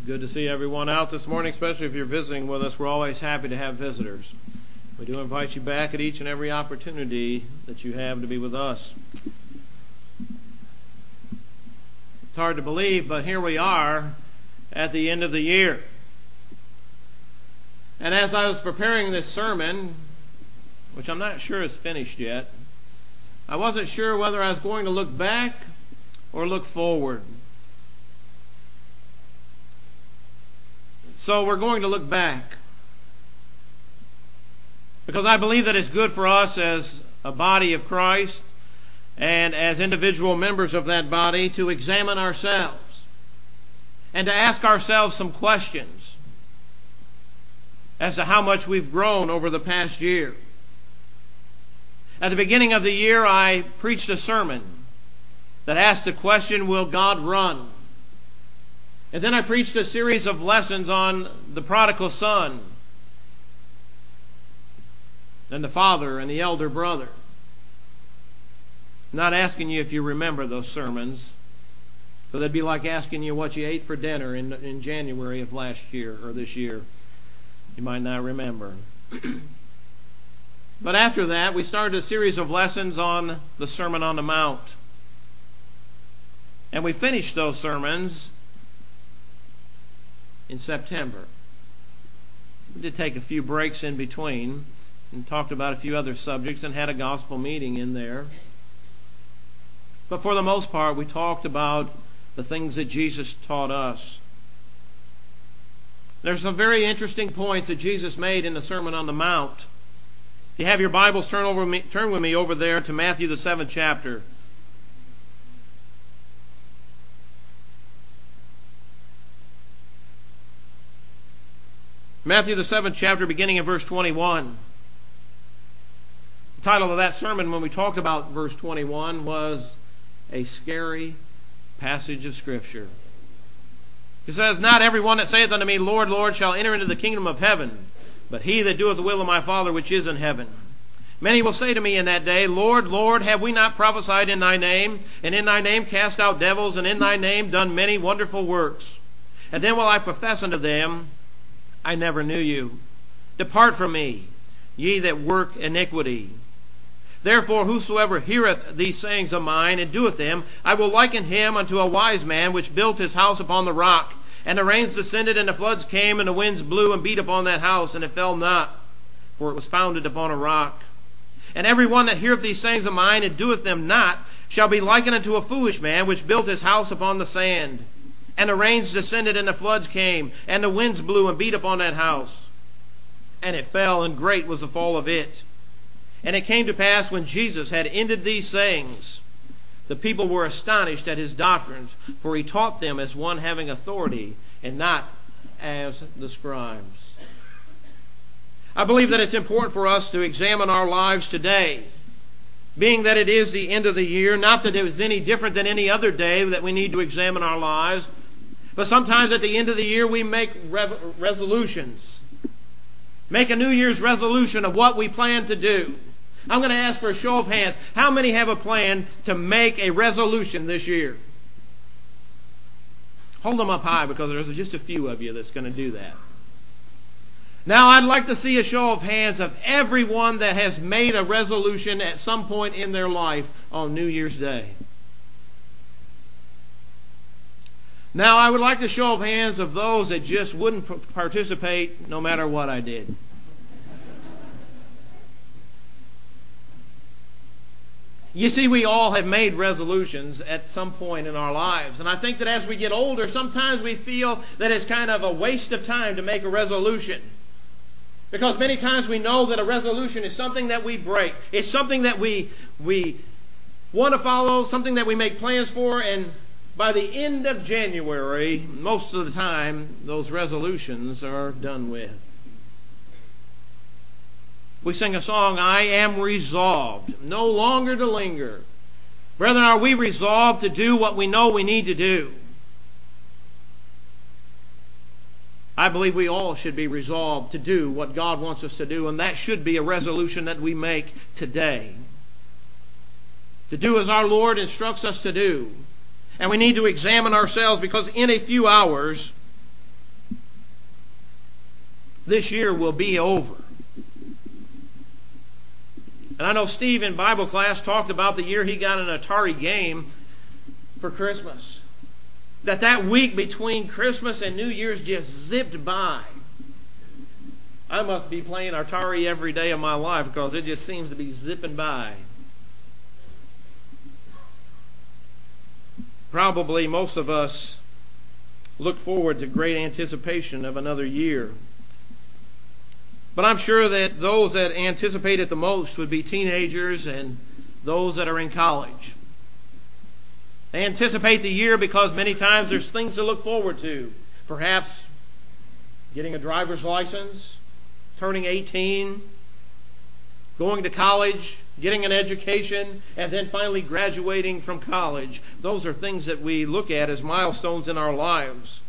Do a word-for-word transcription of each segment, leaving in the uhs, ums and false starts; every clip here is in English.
good to see everyone out this morning, especially if you're visiting with us. We're always happy to have visitors. We do invite you back at each and every opportunity that you have to be with us. It's hard to believe, but here we are at the end of the year. And as I was preparing this sermon, which I'm not sure is finished yet, I wasn't sure whether I was going to look back or look forward. So we're going to look back, because I believe that it's good for us as a body of Christ and as individual members of that body to examine ourselves and to ask ourselves some questions as to how much we've grown over the past year. At the beginning of the year, I preached a sermon that asked the question, will God run? And then I preached a series of lessons on the prodigal son and the father and the elder brother. I'm not asking you if you remember those sermons, because it'd be like asking you what you ate for dinner in, in January of last year or this year. You might not remember. But after that, we started a series of lessons on the Sermon on the Mount. And we finished those sermons in September. We did take a few breaks in between and talked about a few other subjects and had a gospel meeting in there. But for the most part, we talked about the things that Jesus taught us. There's some very interesting points that Jesus made in the Sermon on the Mount. If you have your Bibles, turn over me, turn with me over there to Matthew the seventh chapter. Matthew the seventh chapter, beginning in verse twenty-one. The title of that sermon when we talked about verse twenty-one was A Scary Passage of Scripture. It says, Not everyone that saith unto me, Lord, Lord, shall enter into the kingdom of heaven, but he that doeth the will of my Father which is in heaven. Many will say to me in that day, Lord, Lord, have we not prophesied in thy name, and in thy name cast out devils, and in thy name done many wonderful works? And then will I profess unto them, I never knew you. Depart from me, ye that work iniquity. Therefore whosoever heareth these sayings of mine, and doeth them, I will liken him unto a wise man which built his house upon the rock. And the rains descended, and the floods came, and the winds blew and beat upon that house, and it fell not, for it was founded upon a rock. And every one that heareth these sayings of mine, and doeth them not, shall be likened unto a foolish man which built his house upon the sand. And the rains descended, and the floods came, and the winds blew and beat upon that house. And it fell, and great was the fall of it. And it came to pass, when Jesus had ended these sayings, the people were astonished at his doctrines, for he taught them as one having authority, and not as the scribes. I believe that it's important for us to examine our lives today, being that it is the end of the year. Not that it was any different than any other day that we need to examine our lives, but sometimes at the end of the year we make re- resolutions. Make a New Year's resolution of what we plan to do. I'm going to ask for a show of hands. How many have a plan to make a resolution this year? Hold them up high, because there's just a few of you that's going to do that. Now I'd like to see a show of hands of everyone that has made a resolution at some point in their life on New Year's Day. Now I would like a show of hands of those that just wouldn't participate no matter what I did. You see, we all have made resolutions at some point in our lives. And I think that as we get older, sometimes we feel that it's kind of a waste of time to make a resolution. Because many times we know that a resolution is something that we break. It's something that we, we want to follow, something that we make plans for, and by the end of January, most of the time, those resolutions are done with. We sing a song, I am resolved, no longer to linger. Brethren, are we resolved to do what we know we need to do? I believe we all should be resolved to do what God wants us to do, and that should be a resolution that we make today. To do as our Lord instructs us to do. And we need to examine ourselves, because in a few hours this year will be over. And I know Steve in Bible class talked about the year he got an Atari game for Christmas. That that week between Christmas and New Year's just zipped by. I must be playing Atari every day of my life because it just seems to be zipping by. Probably most of us look forward to great anticipation of another year. But I'm sure that those that anticipate it the most would be teenagers and those that are in college. They anticipate the year because many times there's things to look forward to. Perhaps getting a driver's license, turning eighteen, going to college, getting an education, and then finally graduating from college. Those are things that we look at as milestones in our lives.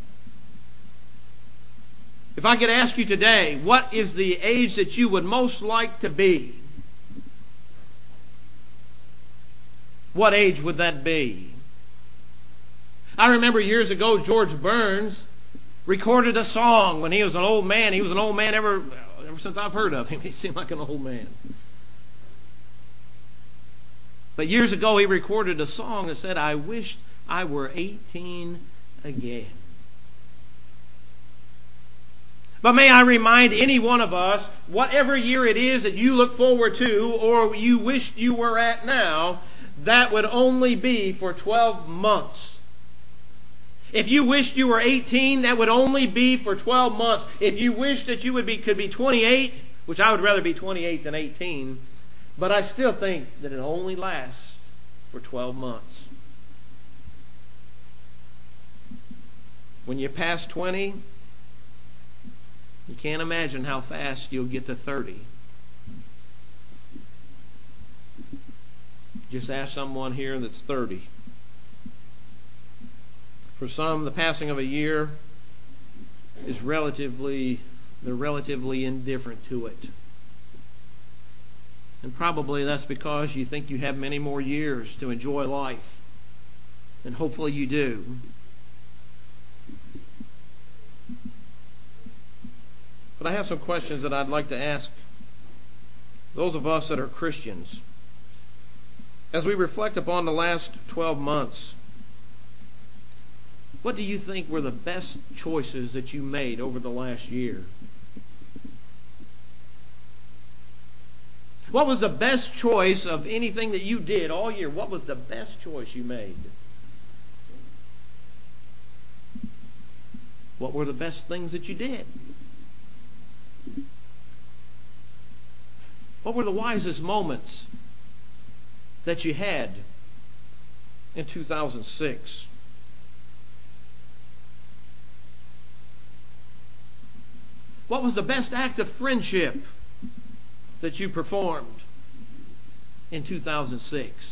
If I could ask you today, what is the age that you would most like to be? What age would that be? I remember years ago, George Burns recorded a song when he was an old man. He was an old man ever, ever since I've heard of him. He seemed like an old man. But years ago, he recorded a song that said, "I wish I were eighteen again." But may I remind any one of us, whatever year it is that you look forward to or you wish you were at now, that would only be for twelve months. If you wished you were eighteen, that would only be for twelve months. If you wished that you would be could be twenty-eight, which I would rather be twenty-eight than eighteen, but I still think that it only lasts for twelve months. When you pass twenty, you can't imagine how fast you'll get to thirty. Just ask someone here that's thirty. For some, the passing of a year is relatively, they're relatively indifferent to it. And probably that's because you think you have many more years to enjoy life. And hopefully you do. But I have some questions that I'd like to ask those of us that are Christians. As we reflect upon the last twelve months, what do you think were the best choices that you made over the last year? What was the best choice of anything that you did all year? What was the best choice you made? What were the best things that you did? What were the wisest moments that you had in two thousand six? What was the best act of friendship that you performed in two thousand six?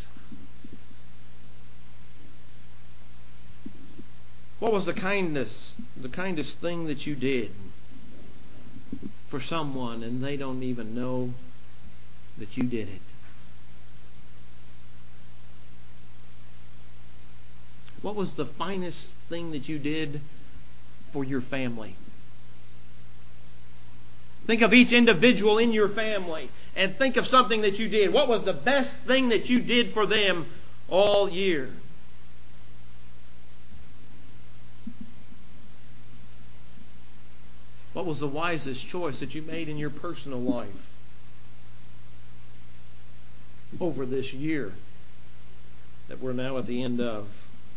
What was the kindness, the kindest thing that you did for someone and they don't even know that you did it? What was the finest thing that you did for your family? Think of each individual in your family and think of something that you did. What was the best thing that you did for them all year? What was the wisest choice that you made in your personal life over this year that we're now at the end of?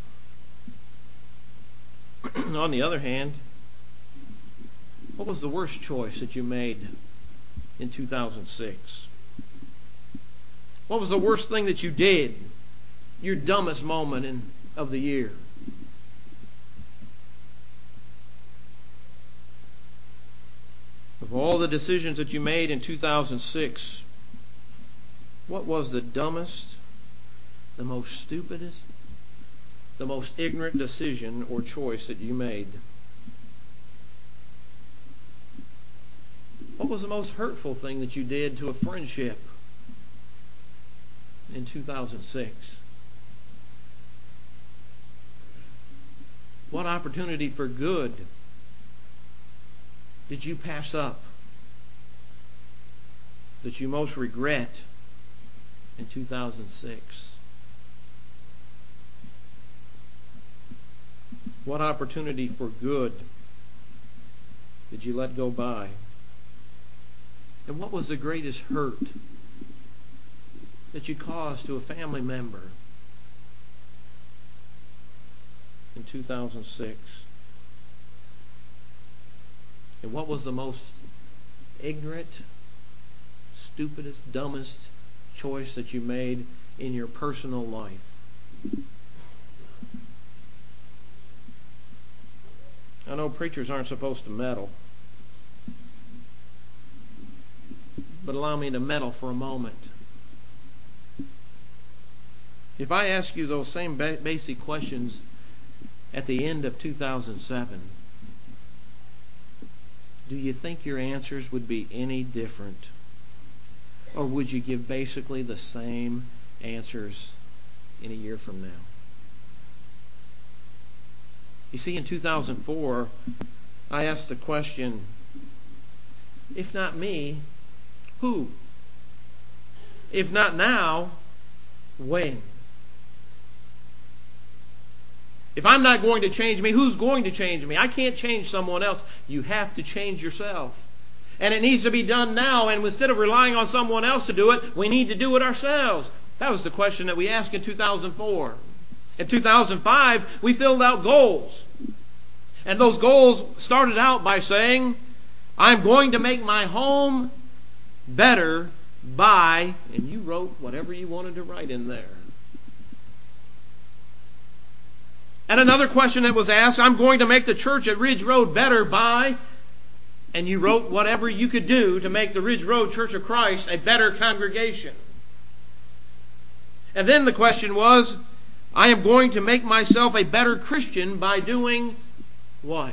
On the other hand, what was the worst choice that you made in two thousand six? What was the worst thing that you did? Your dumbest moment in, of the year? Of all the decisions that you made in two thousand six, what was the dumbest, the most stupidest, the most ignorant decision or choice that you made? What was the most hurtful thing that you did to a friendship in two thousand six? What opportunity for good did you pass up that you most regret in two thousand six? What opportunity for good did you let go by? And what was the greatest hurt that you caused to a family member in two thousand six? And what was the most ignorant, stupidest, dumbest choice that you made in your personal life? I know preachers aren't supposed to meddle, but allow me to meddle for a moment. If I ask you those same ba- basic questions at the end of two thousand seven, do you think your answers would be any different? Or would you give basically the same answers in a year from now? You see, in two thousand four, I asked the question, if not me, who? If not now, when? If I'm not going to change me, who's going to change me? I can't change someone else. You have to change yourself. And it needs to be done now. And instead of relying on someone else to do it, we need to do it ourselves. That was the question that we asked in two thousand four. In two thousand five, we filled out goals. And those goals started out by saying, I'm going to make my home better by, and you wrote whatever you wanted to write in there. And another question that was asked, I'm going to make the church at Ridge Road better by, and you wrote whatever you could do to make the Ridge Road Church of Christ a better congregation. And then the question was, I am going to make myself a better Christian by doing what?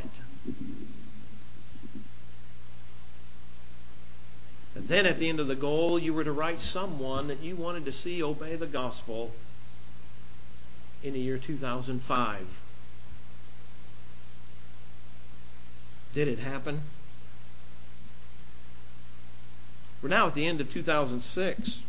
And then at the end of the goal, you were to write someone that you wanted to see obey the gospel in the year two thousand five. Did it happen? We're now at the end of two thousand six.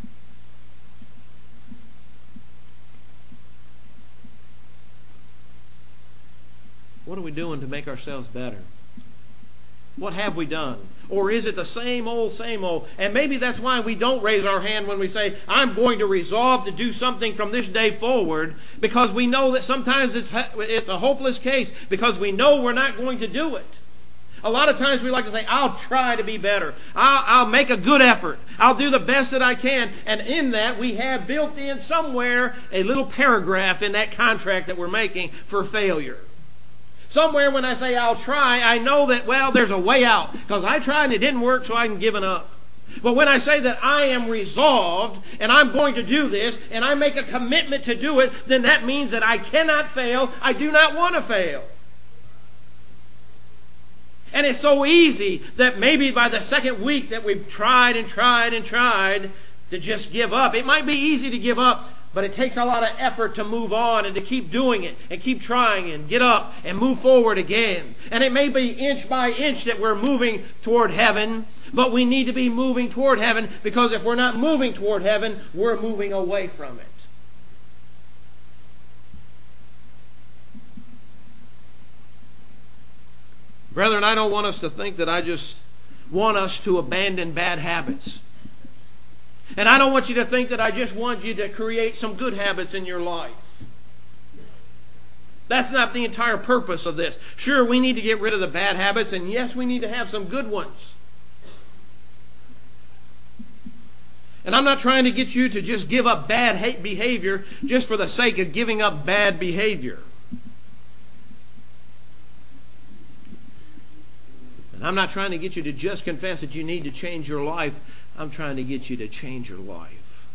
What are we doing to make ourselves better? What have we done? Or is it the same old, same old? And maybe that's why we don't raise our hand when we say, I'm going to resolve to do something from this day forward, because we know that sometimes it's, it's a hopeless case, because we know we're not going to do it. A lot of times we like to say, I'll try to be better. I'll, I'll make a good effort. I'll do the best that I can. And in that, we have built in somewhere a little paragraph in that contract that we're making for failure. Somewhere when I say I'll try, I know that, well, there's a way out. Because I tried and it didn't work, so I can give it up. But when I say that I am resolved and I'm going to do this and I make a commitment to do it, then that means that I cannot fail. I do not want to fail. And it's so easy that maybe by the second week that we've tried and tried and tried to just give up. It might be easy to give up, but it takes a lot of effort to move on and to keep doing it and keep trying and get up and move forward again. And it may be inch by inch that we're moving toward heaven, but we need to be moving toward heaven, because if we're not moving toward heaven, we're moving away from it. Brethren, I don't want us to think that I just want us to abandon bad habits. And I don't want you to think that I just want you to create some good habits in your life. That's not the entire purpose of this. Sure, we need to get rid of the bad habits, and yes, we need to have some good ones. And I'm not trying to get you to just give up bad hate behavior just for the sake of giving up bad behavior. And I'm not trying to get you to just confess that you need to change your life. I'm trying to get you to change your life.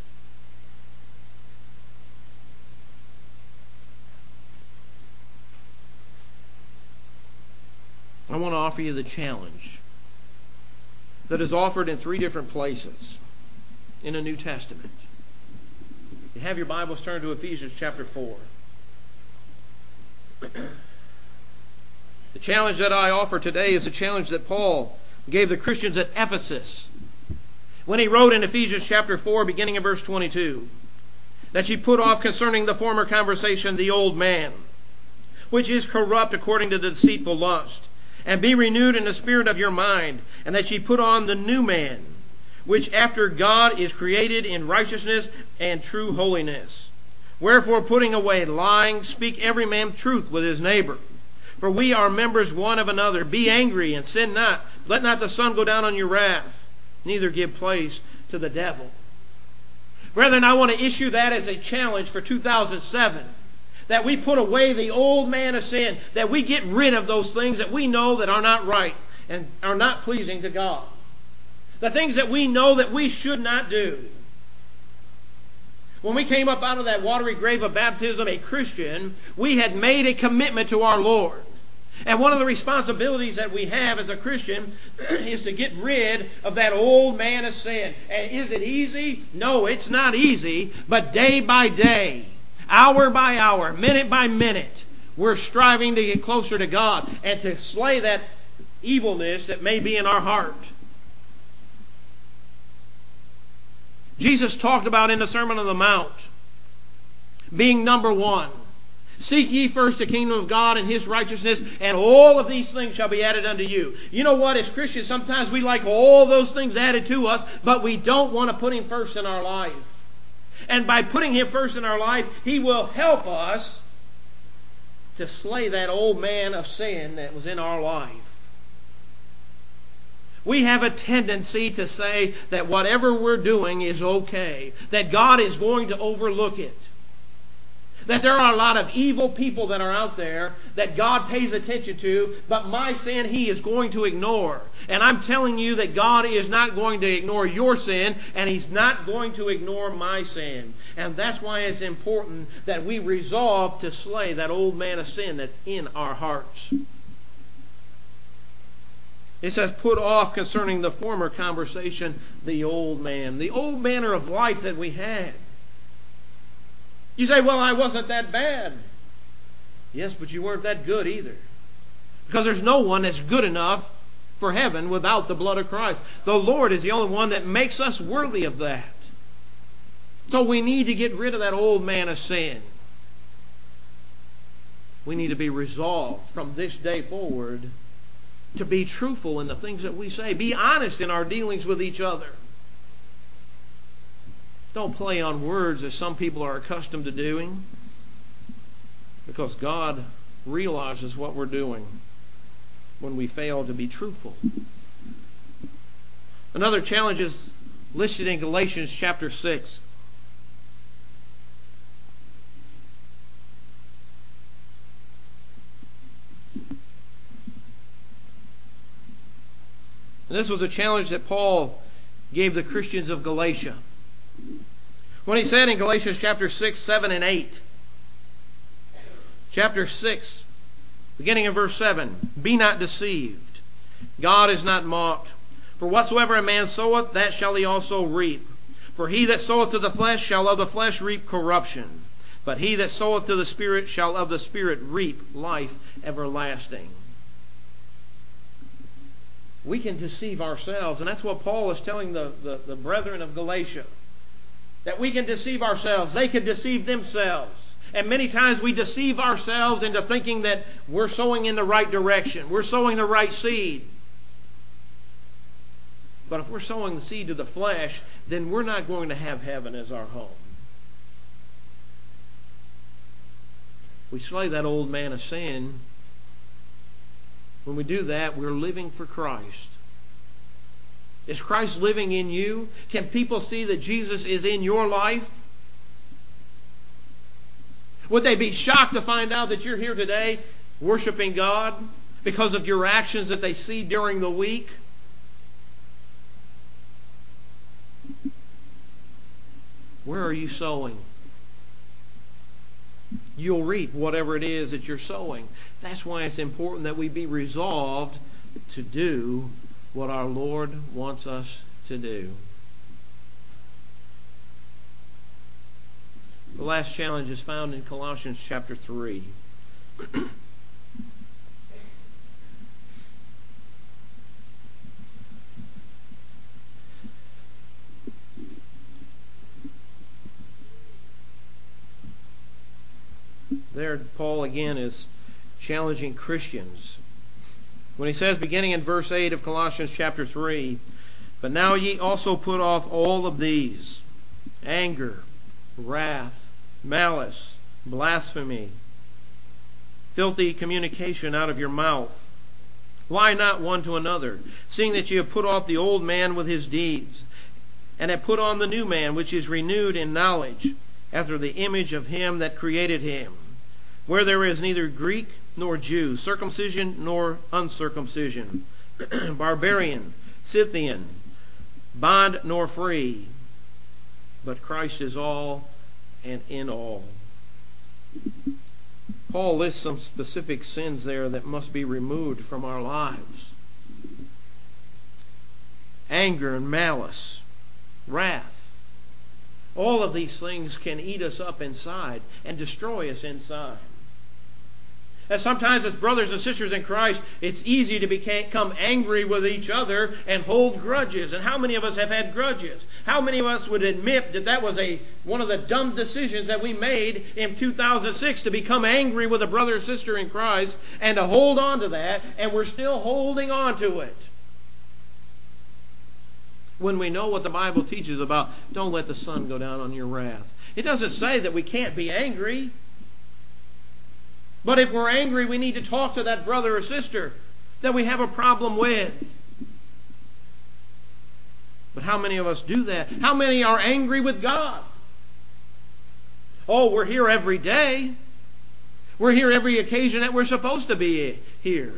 I want to offer you the challenge that is offered in three different places in the New Testament. You have your Bibles turned to Ephesians chapter four. The challenge that I offer today is a challenge that Paul gave the Christians at Ephesus when he wrote in Ephesians chapter four, beginning in verse twenty-two, that ye put off concerning the former conversation the old man, which is corrupt according to the deceitful lust, and be renewed in the spirit of your mind, and that ye put on the new man, which after God is created in righteousness and true holiness. Wherefore, putting away lying, speak every man truth with his neighbor. For we are members one of another. Be angry and sin not. Let not the sun go down on your wrath, neither give place to the devil. Brethren, I want to issue that as a challenge for two thousand seven. That we put away the old man of sin. That we get rid of those things that we know that are not right and are not pleasing to God. The things that we know that we should not do. When we came up out of that watery grave of baptism, a Christian, we had made a commitment to our Lord. And one of the responsibilities that we have as a Christian is to get rid of that old man of sin. And is it easy? No, it's not easy. But day by day, hour by hour, minute by minute, we're striving to get closer to God and to slay that evilness that may be in our heart. Jesus talked about in the Sermon on the Mount being number one. Seek ye first the kingdom of God and His righteousness, and all of these things shall be added unto you. You know what? As Christians, sometimes we like all those things added to us, but we don't want to put Him first in our life. And by putting Him first in our life, He will help us to slay that old man of sin that was in our life. We have a tendency to say that whatever we're doing is okay, that God is going to overlook it, that there are a lot of evil people that are out there that God pays attention to, but my sin He is going to ignore. And I'm telling you that God is not going to ignore your sin, and He's not going to ignore my sin. And that's why it's important that we resolve to slay that old man of sin that's in our hearts. It says, put off concerning the former conversation the old man, the old manner of life that we had. You say, well, I wasn't that bad. Yes, but you weren't that good either. Because there's no one that's good enough for heaven without the blood of Christ. The Lord is the only one that makes us worthy of that. So we need to get rid of that old man of sin. We need to be resolved from this day forward to be truthful in the things that we say. Be honest in our dealings with each other. Don't play on words as some people are accustomed to doing, because God realizes what we're doing when we fail to be truthful. Another challenge is listed in Galatians chapter six. And this was a challenge that Paul gave the Christians of Galatia. When he said in Galatians chapter six, seven, and eight, chapter six, beginning in verse seven, be not deceived. God is not mocked. For whatsoever a man soweth, that shall he also reap. For he that soweth to the flesh shall of the flesh reap corruption. But he that soweth to the Spirit shall of the Spirit reap life everlasting. We can deceive ourselves. And that's what Paul is telling the, the, the brethren of Galatia. That we can deceive ourselves. They can deceive themselves. And many times we deceive ourselves into thinking that we're sowing in the right direction. We're sowing the right seed. But if we're sowing the seed to the flesh, then we're not going to have heaven as our home. We slay that old man of sin. When we do that, we're living for Christ. Is Christ living in you? Can people see that Jesus is in your life? Would they be shocked to find out that you're here today worshiping God because of your actions that they see during the week? Where are you sowing? You'll reap whatever it is that you're sowing. That's why it's important that we be resolved to do what our Lord wants us to do. The last challenge is found in Colossians chapter three. There, Paul again is challenging Christians. When he says, beginning in verse eight of Colossians chapter three, but now ye also put off all of these: anger, wrath, malice, blasphemy, filthy communication out of your mouth. Lie not one to another, seeing that ye have put off the old man with his deeds, and have put on the new man, which is renewed in knowledge, after the image of him that created him, where there is neither Greek nor Jew, circumcision nor uncircumcision, barbarian, Scythian, bond nor free, but Christ is all and in all. Paul lists some specific sins there that must be removed from our lives. Anger and malice, wrath. All of these things can eat us up inside and destroy us inside. And sometimes as brothers and sisters in Christ, it's easy to become angry with each other and hold grudges. And how many of us have had grudges? How many of us would admit that that was a one of the dumb decisions that we made in two thousand six, to become angry with a brother or sister in Christ and to hold on to that, and we're still holding on to it? When we know what the Bible teaches about don't let the sun go down on your wrath. It doesn't say that we can't be angry. But if we're angry, we need to talk to that brother or sister that we have a problem with. But how many of us do that? How many are angry with God? Oh, we're here every day. We're here every occasion that we're supposed to be here.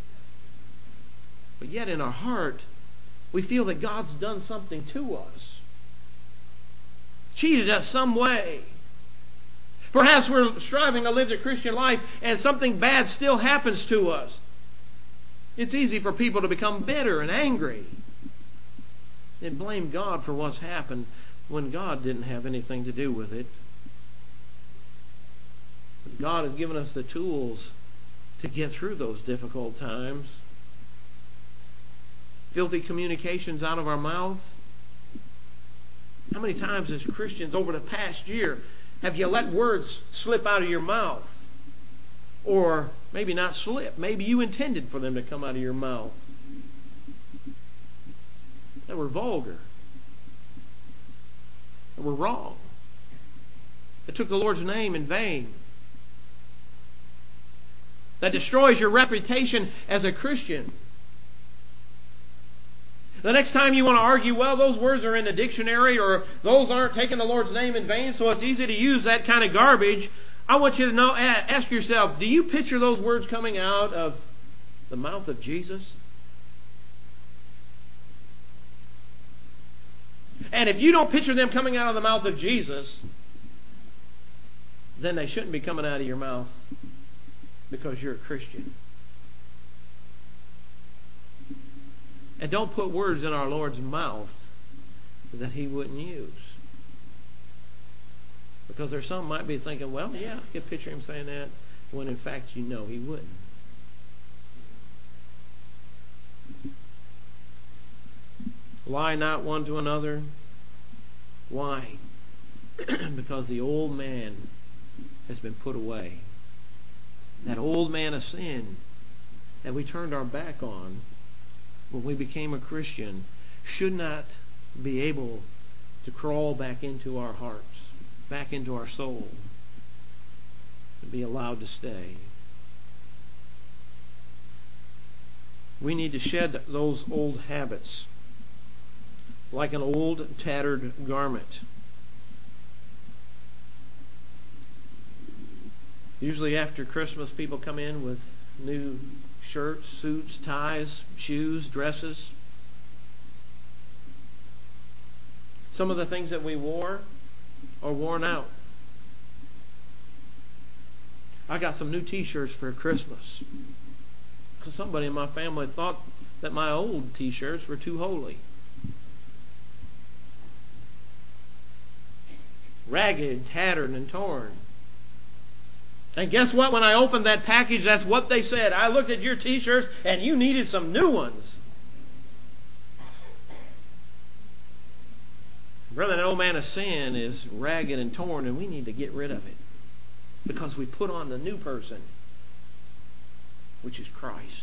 But yet in our heart, we feel that God's done something to us. Cheated us some way. Perhaps we're striving to live the Christian life and something bad still happens to us. It's easy for people to become bitter and angry and blame God for what's happened when God didn't have anything to do with it. But God has given us the tools to get through those difficult times. Filthy communications out of our mouth. How many times as Christians over the past year have you let words slip out of your mouth? Or maybe not slip. Maybe you intended for them to come out of your mouth. That were vulgar. That were wrong. That took the Lord's name in vain. That destroys your reputation as a Christian. The next time you want to argue, well, those words are in the dictionary, or those aren't taking the Lord's name in vain, so it's easy to use that kind of garbage. I want you to know, ask yourself, do you picture those words coming out of the mouth of Jesus? And if you don't picture them coming out of the mouth of Jesus, then they shouldn't be coming out of your mouth because you're a Christian. And don't put words in our Lord's mouth that He wouldn't use. Because there's some might be thinking, well, yeah, I could picture Him saying that, when in fact you know He wouldn't. Lie not one to another. Why? Because the old man has been put away. That old man of sin that we turned our back on when we became a Christian should not be able to crawl back into our hearts, back into our soul, and be allowed to stay. We need to shed those old habits like an old tattered garment. Usually after Christmas, people come in with new shirts, suits, ties, shoes, dresses. Some of the things that we wore are worn out. I got some new t-shirts for Christmas because somebody in my family thought that my old t-shirts were too holy. Ragged, tattered, and torn. And guess what? When I opened that package, that's what they said. I looked at your t-shirts and you needed some new ones. Brother, that old man of sin is ragged and torn, and we need to get rid of it. because we put on the new person, which is Christ.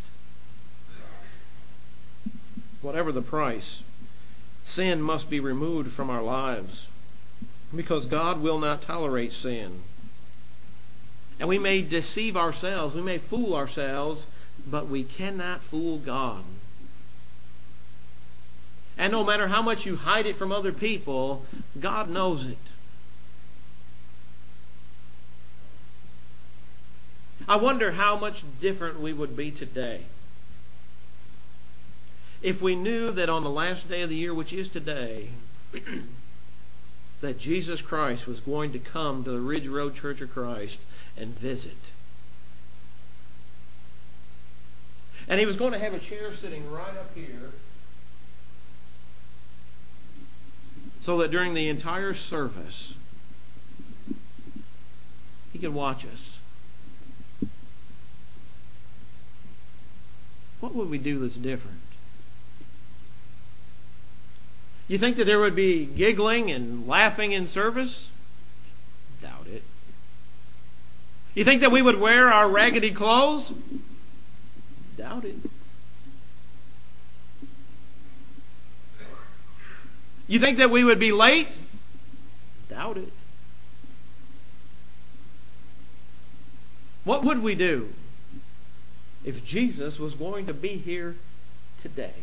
Whatever the price, sin must be removed from our lives, because God will not tolerate sin. And we may deceive ourselves, we may fool ourselves, but we cannot fool God. And no matter how much you hide it from other people, God knows it. I wonder how much different we would be today if we knew that on the last day of the year, which is today, that Jesus Christ was going to come to the Ridge Road Church of Christ and visit. And He was going to have a chair sitting right up here, so that during the entire service, He could watch us. What would we do that's different? You think that there would be giggling and laughing in service? Doubt it. You think that we would wear our raggedy clothes? Doubt it. You think that we would be late? Doubt it. What would we do if Jesus was going to be here today?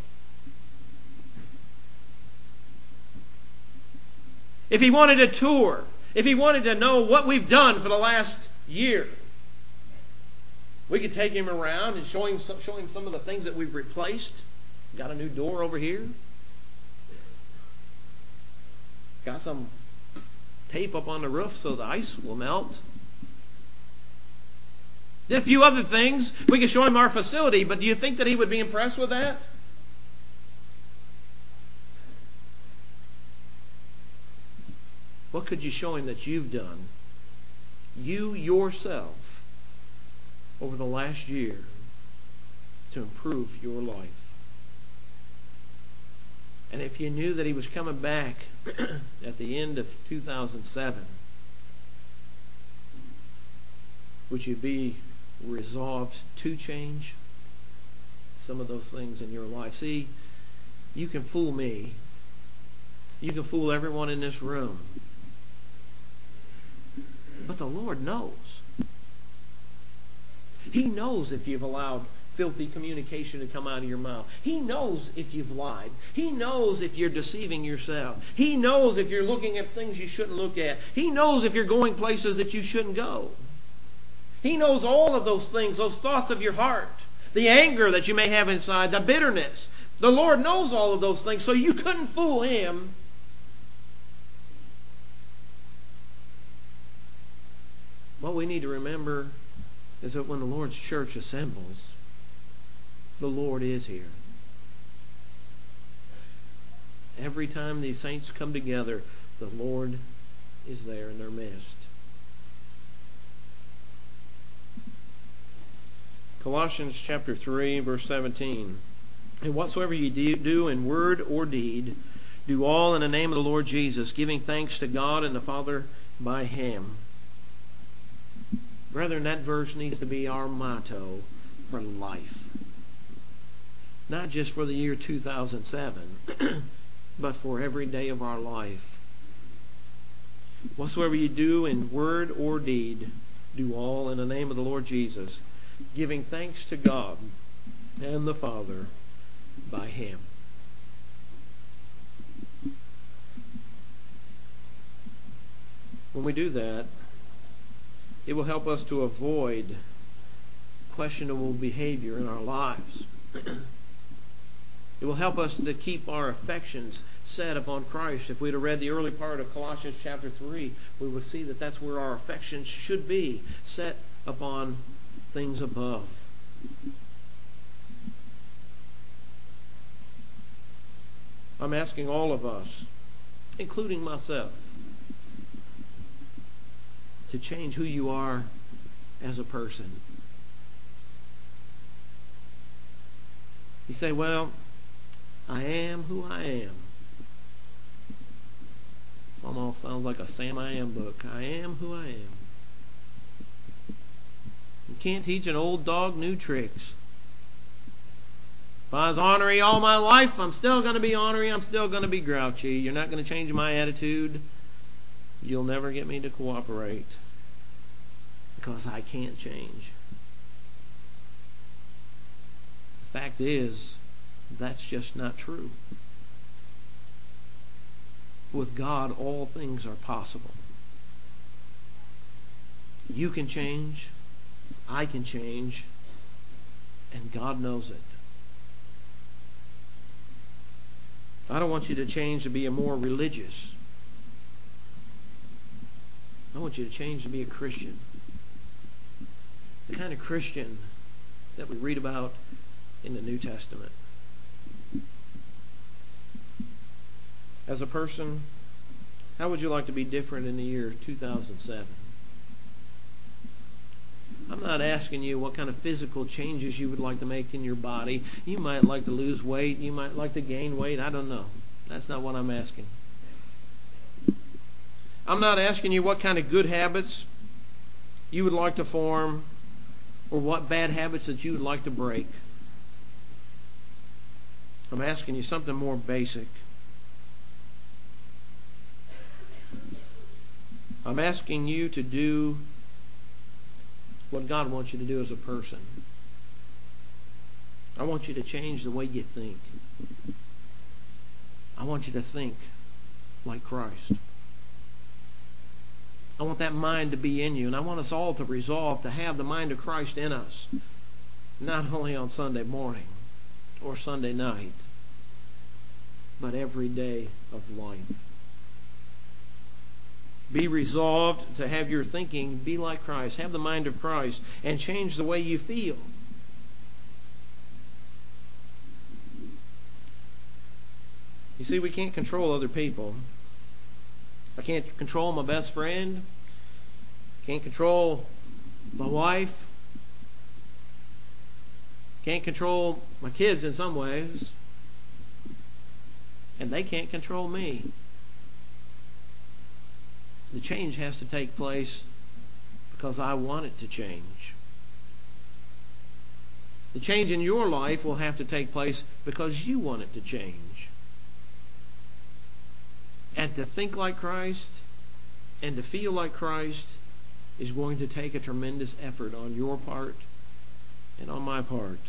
If He wanted a tour, if He wanted to know what we've done for the last year, we could take Him around and show him, show him some of the things that we've replaced. Got a new door over here. Got some tape up on the roof so the ice will melt. A few other things. We could show Him our facility, but do you think that He would be impressed with that? What could you show Him that you've done, you yourself, over the last year to improve your life? And if you knew that He was coming back at the end of two thousand seven, would you be resolved to change some of those things in your life? See, you can fool me. You can fool everyone in this room. But the Lord knows. He knows if you've allowed filthy communication to come out of your mouth. He knows if you've lied. He knows if you're deceiving yourself. He knows if you're looking at things you shouldn't look at. He knows if you're going places that you shouldn't go. He knows all of those things, those thoughts of your heart, the anger that you may have inside, the bitterness. The Lord knows all of those things, so you couldn't fool Him. What we need to remember is that when the Lord's church assembles, the Lord is here. Every time these saints come together, the Lord is there in their midst. Colossians chapter three, verse seventeen. And whatsoever ye do in word or deed, do all in the name of the Lord Jesus, giving thanks to God and the Father by Him. Brethren, that verse needs to be our motto for life. Not just for the year two thousand seven, but for every day of our life. Whatsoever you do in word or deed, do all in the name of the Lord Jesus, giving thanks to God and the Father by Him. When we do that, it will help us to avoid questionable behavior in our lives. It will help us to keep our affections set upon Christ. If we'd have read the early part of Colossians chapter three, we would see that that's where our affections should be, set upon things above. I'm asking all of us, including myself, to change who you are as a person. You say, well, I am who I am. It almost sounds like a Sam I Am book. I am who I am. You can't teach an old dog new tricks. If I was ornery all my life, I'm still going to be ornery. I'm still going to be grouchy. You're not going to change my attitude. You'll never get me to cooperate because I can't change. The fact is, that's just not true. With God, all things are possible. You can change. I can change. And God knows it. I don't want you to change to be a more religious. I want you to change to be a Christian. The kind of Christian that we read about in the New Testament. As a person, how would you like to be different in the year two thousand seven? I'm not asking you what kind of physical changes you would like to make in your body. You might like to lose weight. You might like to gain weight. I don't know. That's not what I'm asking. I'm not asking you what kind of good habits you would like to form or what bad habits that you would like to break. I'm asking you something more basic. I'm asking you to do what God wants you to do as a person. I want you to change the way you think. I want you to think like Christ. I want that mind to be in you, and I want us all to resolve to have the mind of Christ in us, not only on Sunday morning or Sunday night, but every day of life. Be resolved to have your thinking be like Christ. Have the mind of Christ and change the way you feel. You see, we can't control other people. I can't control my best friend. Can't control my wife. Can't control my kids in some ways. And they can't control me. The change has to take place because I want it to change. The change in your life will have to take place because you want it to change. And to think like Christ and to feel like Christ is going to take a tremendous effort on your part and on my part.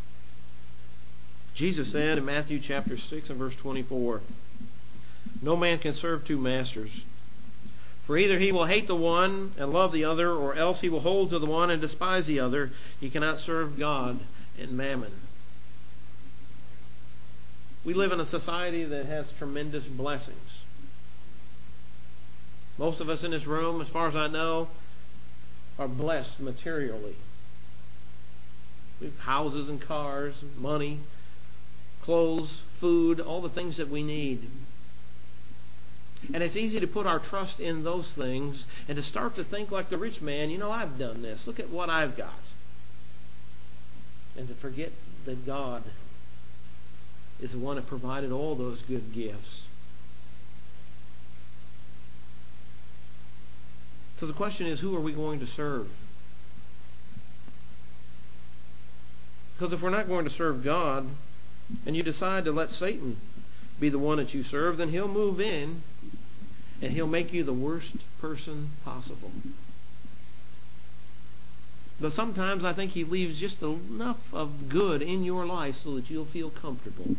Jesus said in Matthew chapter six and verse twenty-four, "No man can serve two masters. For either he will hate the one and love the other, or else he will hold to the one and despise the other. He cannot serve God and mammon." We live in a society that has tremendous blessings. Most of us in this room, as far as I know, are blessed materially. We have houses and cars, money, clothes, food, all the things that we need. And it's easy to put our trust in those things and to start to think like the rich man, you know, I've done this. Look at what I've got. And to forget that God is the one that provided all those good gifts. So the question is, who are we going to serve? Because if we're not going to serve God, and you decide to let Satan be the one that you serve, then he'll move in and he'll make you the worst person possible. But sometimes I think he leaves just enough of good in your life so that you'll feel comfortable.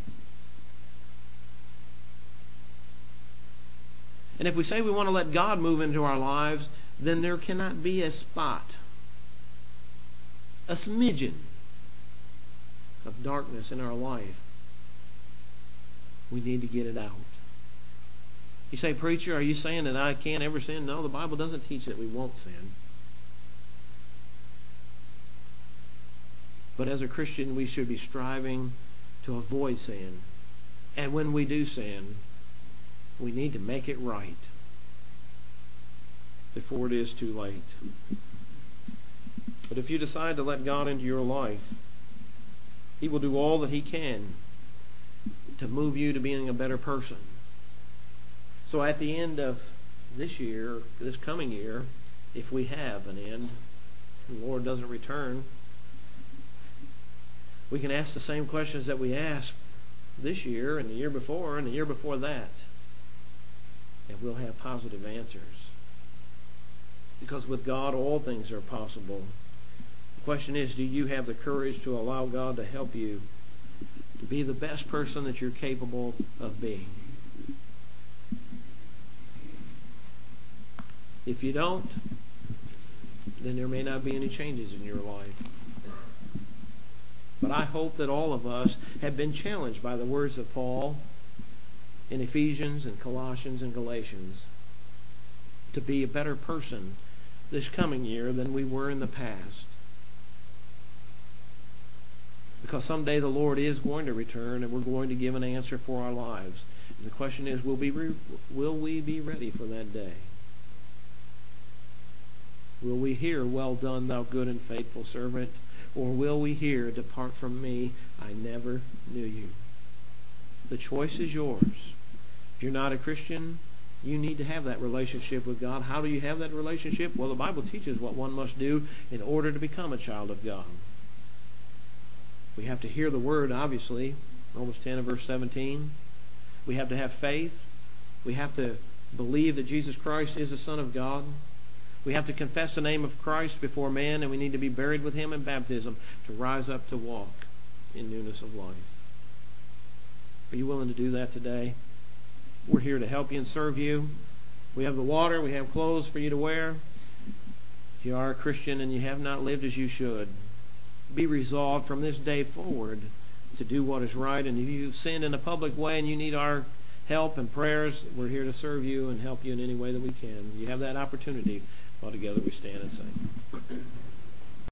And if we say we want to let God move into our lives, then there cannot be a spot, a smidgen of darkness in our life. We need to get it out. You say, "Preacher, are you saying that I can't ever sin?" No, the Bible doesn't teach that we won't sin. But as a Christian, we should be striving to avoid sin. And when we do sin, we need to make it right before it is too late. But if you decide to let God into your life, He will do all that He can to move you to being a better person. So at the end of this year, this coming year, if we have an end, the Lord doesn't return, we can ask the same questions that we asked this year and the year before and the year before that. And we'll have positive answers. Because with God, all things are possible. The question is, do you have the courage to allow God to help you to be the best person that you're capable of being? If you don't, then there may not be any changes in your life. But I hope that all of us have been challenged by the words of Paul in Ephesians and Colossians and Galatians to be a better person this coming year than we were in the past. Because someday the Lord is going to return and we're going to give an answer for our lives. And the question is, will we, re- will we be ready for that day? Will we hear, "Well done, thou good and faithful servant"? Or will we hear, "Depart from me, I never knew you"? The choice is yours. If you're not a Christian, you need to have that relationship with God. How do you have that relationship? Well, the Bible teaches what one must do in order to become a child of God. We have to hear the Word, obviously. Romans ten and verse seventeen. We have to have faith. We have to believe that Jesus Christ is the Son of God. We have to confess the name of Christ before man, and we need to be buried with Him in baptism to rise up to walk in newness of life. Are you willing to do that today? We're here to help you and serve you. We have the water. We have clothes for you to wear. If you are a Christian and you have not lived as you should, be resolved from this day forward to do what is right. And if you've sinned in a public way and you need our help and prayers, we're here to serve you and help you in any way that we can. You have that opportunity while together we stand and sing.